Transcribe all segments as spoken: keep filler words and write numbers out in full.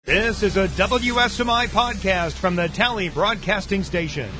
This is a W S M I podcast from the Tally Broadcasting Station.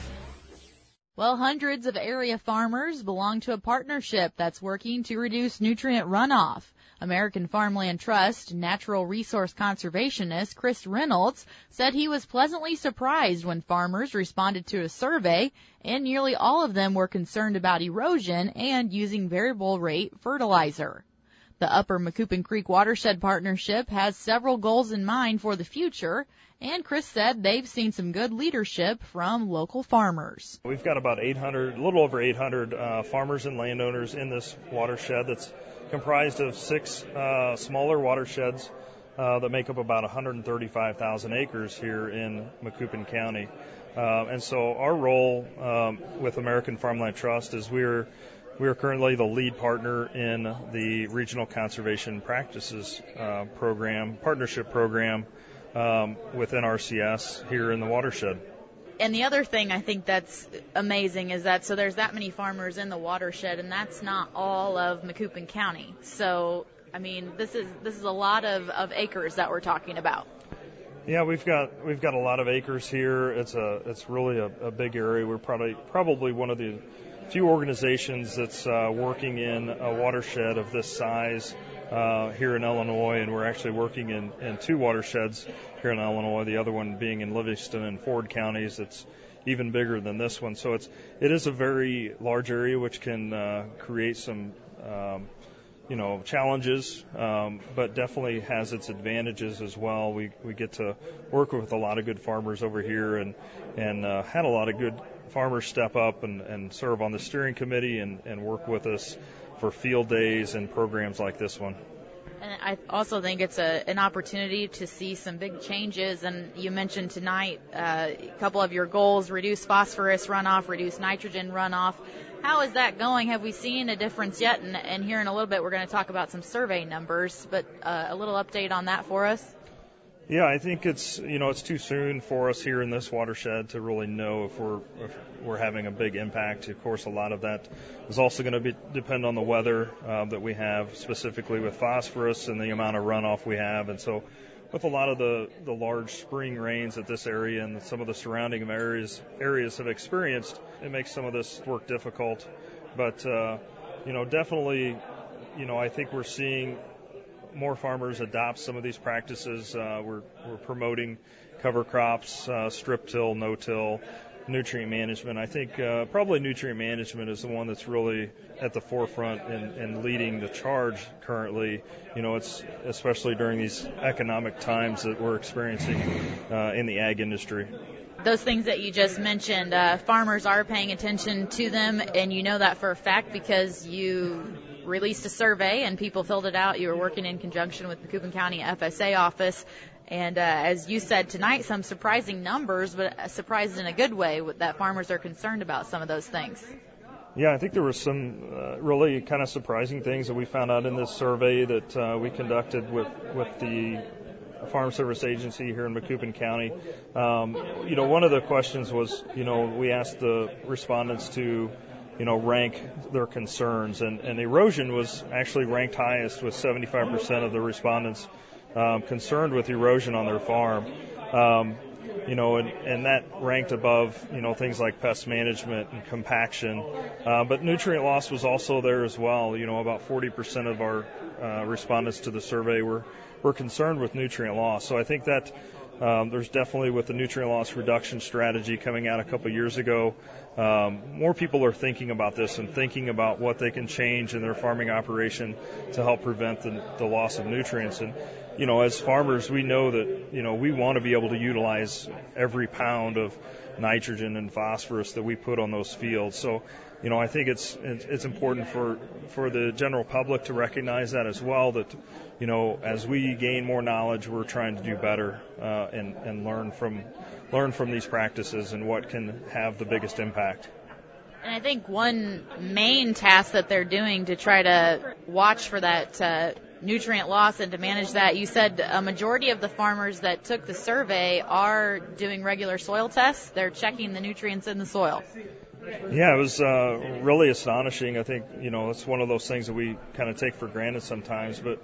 Well, hundreds of area farmers belong to a partnership that's working to reduce nutrient runoff. American Farmland Trust natural resource conservationist Chris Reynolds said he was pleasantly surprised when farmers responded to a survey, and nearly all of them were concerned about erosion and using variable rate fertilizer. The Upper Macoupin Creek Watershed Partnership has several goals in mind for the future, and Chris said they've seen some good leadership from local farmers. We've got about eight hundred, a little over eight hundred uh, farmers and landowners in this watershed that's comprised of six uh, smaller watersheds uh, that make up about one hundred thirty-five thousand acres here in Macoupin County. Uh, and so our role um, with American Farmland Trust is we're We are currently the lead partner in the Regional Conservation Practices uh, program, partnership program um, within R C S here in the watershed. And the other thing I think that's amazing is that so there's that many farmers in the watershed, and that's not all of Macoupin County. So, I mean, this is this is a lot of, of acres that we're talking about. Yeah, we've got we've got a lot of acres here. It's a it's really a, a big area. We're probably probably one of the few organizations that's uh, working in a watershed of this size uh, here in Illinois, and we're actually working in, in two watersheds here in Illinois, the other one being in Livingston and Ford counties. It's even bigger than this one. So it's it is a very large area, which can uh, create some um, you know challenges, um, but definitely has its advantages as well. We we get to work with a lot of good farmers over here, and and uh, had a lot of good farmers step up and, and serve on the steering committee and, and work with us for field days and programs like this one. And I also think it's a, an opportunity to see some big changes. And you mentioned tonight uh, a couple of your goals: reduce phosphorus runoff, reduce nitrogen runoff. How is that going? Have we seen a difference yet? And, and here in a little bit, we're going to talk about some survey numbers, but uh, a little update on that for us. Yeah, I think it's you know it's too soon for us here in this watershed to really know if we're if we're having a big impact. Of course, a lot of that is also going to be depend on the weather uh, that we have, specifically with phosphorus and the amount of runoff we have. And so, with a lot of the, the large spring rains that this area and some of the surrounding areas areas have experienced, it makes some of this work difficult. But uh, you know, definitely, you know, I think we're seeing more farmers adopt some of these practices. Uh, we're, we're promoting cover crops, uh, strip till, no till, nutrient management. I think uh, probably nutrient management is the one that's really at the forefront and, and leading the charge currently. You know, it's especially during these economic times that we're experiencing uh, in the ag industry. Those things that you just mentioned, uh, farmers are paying attention to them, and you know that for a fact because you released a survey and people filled it out. You were working in conjunction with the Macoupin County F S A office. And uh, as you said tonight, some surprising numbers, but surprised in a good way that farmers are concerned about some of those things. Yeah, I think there were some uh, really kind of surprising things that we found out in this survey that uh, we conducted with, with the Farm Service Agency here in Macoupin County. Um, you know, one of the questions was, you know, we asked the respondents to you know, rank their concerns. And, and erosion was actually ranked highest with seventy-five percent of the respondents um, concerned with erosion on their farm. Um, you know, and, and that ranked above, you know, things like pest management and compaction. Uh, but nutrient loss was also there as well. You know, about forty percent of our uh, respondents to the survey were, were concerned with nutrient loss. So I think that Um, there's definitely, with the nutrient loss reduction strategy coming out a couple years ago, um, more people are thinking about this and thinking about what they can change in their farming operation to help prevent the, the loss of nutrients. And, you know, as farmers, we know that, you know, we want to be able to utilize every pound of nitrogen and phosphorus that we put on those fields. So, you know, I think it's it's important for, for the general public to recognize that as well, that, you know, as we gain more knowledge, we're trying to do better uh, and, and learn from learn from these practices and what can have the biggest impact. And I think one main task that they're doing to try to watch for that uh, nutrient loss and to manage that, you said a majority of the farmers that took the survey are doing regular soil tests. They're checking the nutrients in the soil. Yeah, it was uh, really astonishing. I think, you know, it's one of those things that we kind of take for granted sometimes, but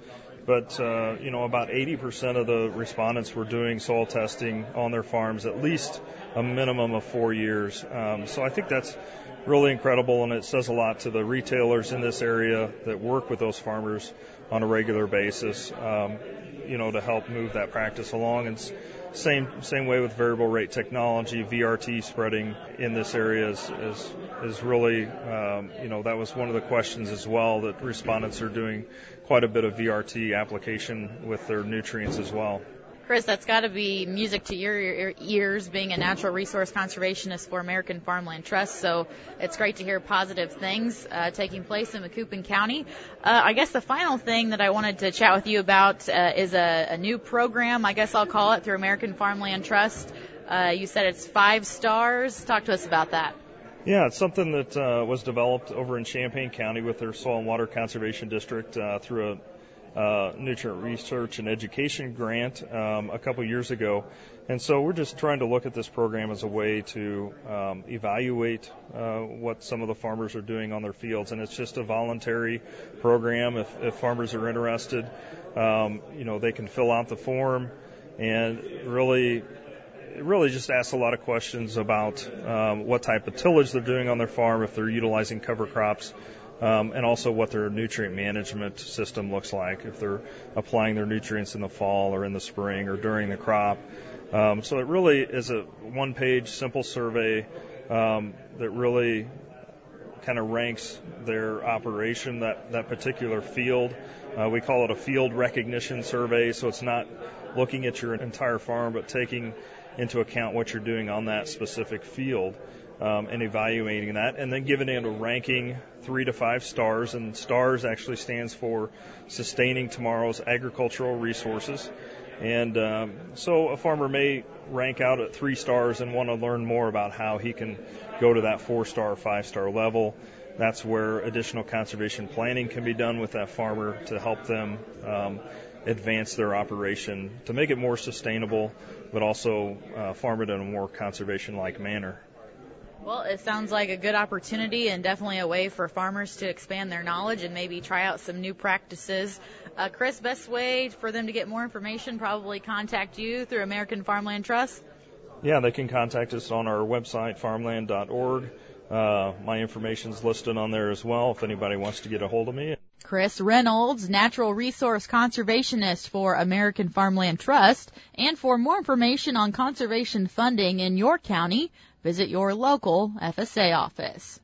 but, uh, you know, about eighty percent of the respondents were doing soil testing on their farms at least a minimum of four years. Um, so I think that's really incredible, and it says a lot to the retailers in this area that work with those farmers on a regular basis, um, you know, to help move that practice along. And same same way with variable rate technology, V R T spreading in this area is is, is really, um, you know, that was one of the questions as well, that respondents are doing quite a bit of V R T application with their nutrients as well. Chris, that's got to be music to your ears, being a natural resource conservationist for American Farmland Trust. So it's great to hear positive things uh, taking place in Macoupin County. Uh, I guess the final thing that I wanted to chat with you about uh, is a, a new program, I guess I'll call it, through American Farmland Trust. Uh, you said it's five stars. Talk to us about that. Yeah, it's something that uh, was developed over in Champaign County with their Soil and Water Conservation District uh, through a Uh, nutrient research and education grant um, a couple years ago. And so we're just trying to look at this program as a way to um, evaluate uh, what some of the farmers are doing on their fields. And it's just a voluntary program. If, if farmers are interested, um, you know, they can fill out the form, and really it really just asks a lot of questions about um, what type of tillage they're doing on their farm, if they're utilizing cover crops, Um, and also what their nutrient management system looks like, if they're applying their nutrients in the fall or in the spring or during the crop. Um, so it really is a one-page simple survey um, that really kind of ranks their operation, that, that particular field. Uh, we call it a field recognition survey, so it's not looking at your entire farm, but taking into account what you're doing on that specific field. Um, and evaluating that, and then giving it a ranking three to five stars. And STARS actually stands for Sustaining Tomorrow's Agricultural Resources. And um, so a farmer may rank out at three stars and want to learn more about how he can go to that four-star, five-star level. That's where additional conservation planning can be done with that farmer to help them um, advance their operation, to make it more sustainable, but also uh, farm it in a more conservation-like manner. Well, it sounds like a good opportunity and definitely a way for farmers to expand their knowledge and maybe try out some new practices. Uh, Chris, best way for them to get more information, probably contact you through American Farmland Trust? Yeah, they can contact us on our website, farmland dot org. Uh, my information's listed on there as well if anybody wants to get a hold of me. Chris Reynolds, Natural Resource Conservationist for American Farmland Trust. And for more information on conservation funding in your county, visit your local F S A office.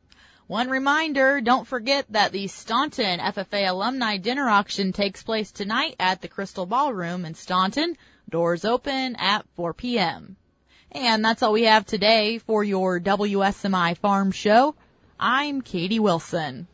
One reminder, don't forget that the Staunton F F A Alumni Dinner Auction takes place tonight at the Crystal Ballroom in Staunton. Doors open at four p.m. And that's all we have today for your W S M I Farm Show. I'm Katie Wilson.